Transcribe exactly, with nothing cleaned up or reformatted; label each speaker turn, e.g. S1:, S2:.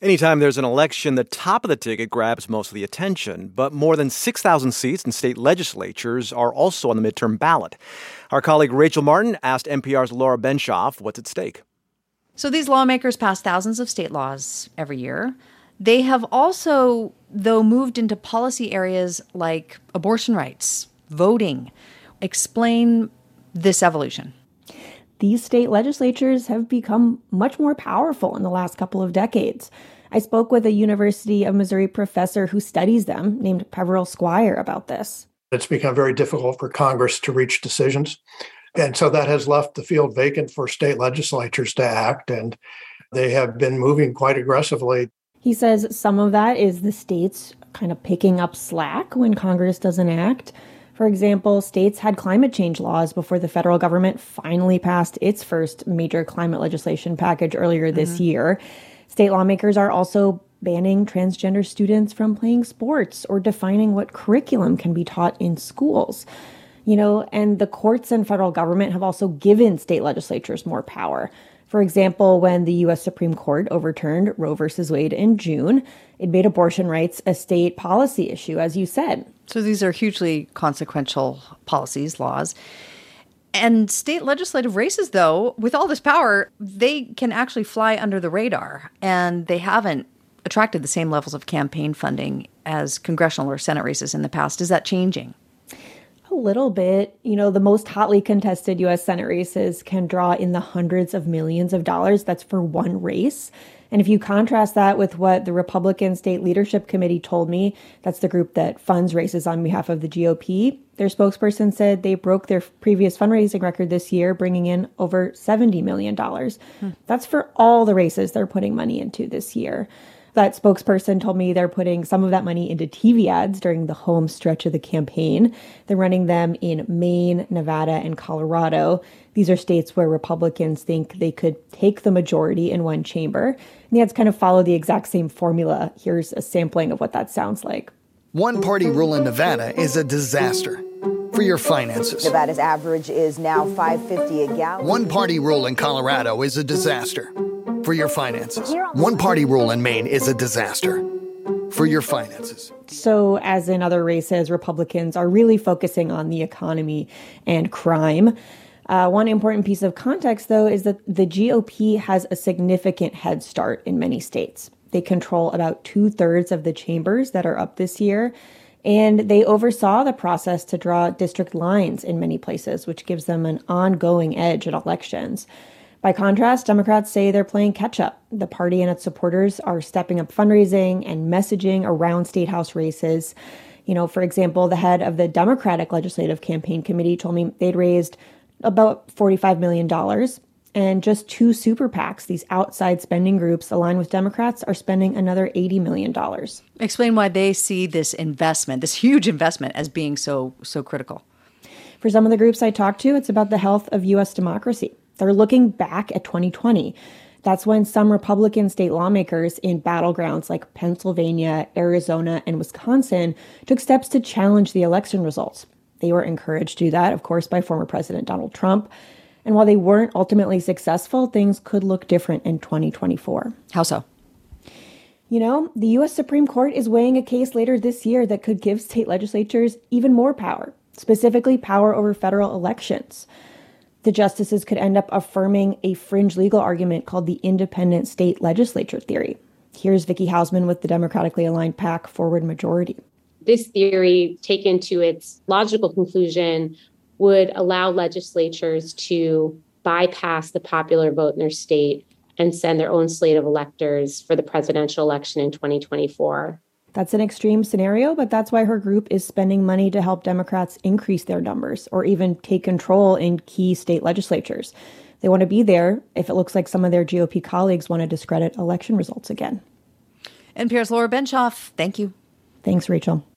S1: Anytime there's an election, the top of the ticket grabs most of the attention, but more than six thousand seats in state legislatures are also on the midterm ballot. Our colleague Rachel Martin asked N P R's Laura Benshoff what's at stake.
S2: So these lawmakers pass thousands of state laws every year. They have also, though, moved into policy areas like abortion rights, voting. Explain this evolution.
S3: These state legislatures have become much more powerful in the last couple of decades. I spoke with a University of Missouri professor who studies them, named Peveril Squire, about this.
S4: It's become very difficult for Congress to reach decisions. And so that has left the field vacant for state legislatures to act, and they have been moving quite aggressively.
S3: He says some of that is the states kind of picking up slack when Congress doesn't act. For example, states had climate change laws before the federal government finally passed its first major climate legislation package earlier this mm-hmm. year. State lawmakers are also banning transgender students from playing sports or defining what curriculum can be taught in schools. You know, and the courts and federal government have also given state legislatures more power. For example, when the U S Supreme Court overturned Roe versus Wade in June, it made abortion rights a state policy issue, as you said.
S2: So these are hugely consequential policies, laws. And state legislative races, though, with all this power, they can actually fly under the radar. And they haven't attracted the same levels of campaign funding as congressional or Senate races in the past. Is that changing?
S3: A little bit. You know, the most hotly contested U S Senate races can draw in the hundreds of millions of dollars. That's for one race. And if you contrast that with what the Republican State Leadership Committee told me, that's the group that funds races on behalf of the G O P, their spokesperson said they broke their previous fundraising record this year, bringing in over seventy million dollars. Hmm. That's for all the races they're putting money into this year. That spokesperson told me they're putting some of that money into T V ads during the home stretch of the campaign. They're running them in Maine, Nevada, and Colorado. These are states where Republicans think they could take the majority in one chamber. And the ads kind of follow the exact same formula. Here's a sampling of what that sounds like.
S5: One-party rule in Nevada is a disaster for your finances.
S6: Nevada's average is now five fifty a gallon.
S5: One-party rule in Colorado is a disaster for your finances. One-party rule in Maine is a disaster for your finances.
S3: So, as in other races, Republicans are really focusing on the economy and crime. Uh, one important piece of context, though, is that the G O P has a significant head start in many states. They control about two-thirds of the chambers that are up this year, and they oversaw the process to draw district lines in many places, which gives them an ongoing edge in elections. By contrast, Democrats say they're playing catch-up. The party and its supporters are stepping up fundraising and messaging around state house races. You know, for example, the head of the Democratic Legislative Campaign Committee told me they'd raised about forty-five million dollars. And just two super PACs, these outside spending groups aligned with Democrats, are spending another eighty million dollars.
S2: Explain why they see this investment, this huge investment, as being so so critical.
S3: For some of the groups I talked to, it's about the health of U S democracy. They're looking back at twenty twenty. That's when some Republican state lawmakers in battlegrounds like Pennsylvania, Arizona, and Wisconsin took steps to challenge the election results. They were encouraged to do that, of course, by former President Donald Trump. And while they weren't ultimately successful, things could look different in twenty twenty-four.
S2: How so?
S3: You know, the U S Supreme Court is weighing a case later this year that could give state legislatures even more power, specifically power over federal elections. The justices could end up affirming a fringe legal argument called the independent state legislature theory. Here's Vicky Hausman with the democratically aligned PAC Forward Majority.
S7: This theory, taken to its logical conclusion, would allow legislatures to bypass the popular vote in their state and send their own slate of electors for the presidential election in twenty twenty-four.
S3: That's an extreme scenario, but that's why her group is spending money to help Democrats increase their numbers or even take control in key state legislatures. They want to be there if it looks like some of their G O P colleagues want to discredit election results again.
S2: N P R's Laura Benshoff, thank you.
S3: Thanks, Rachel.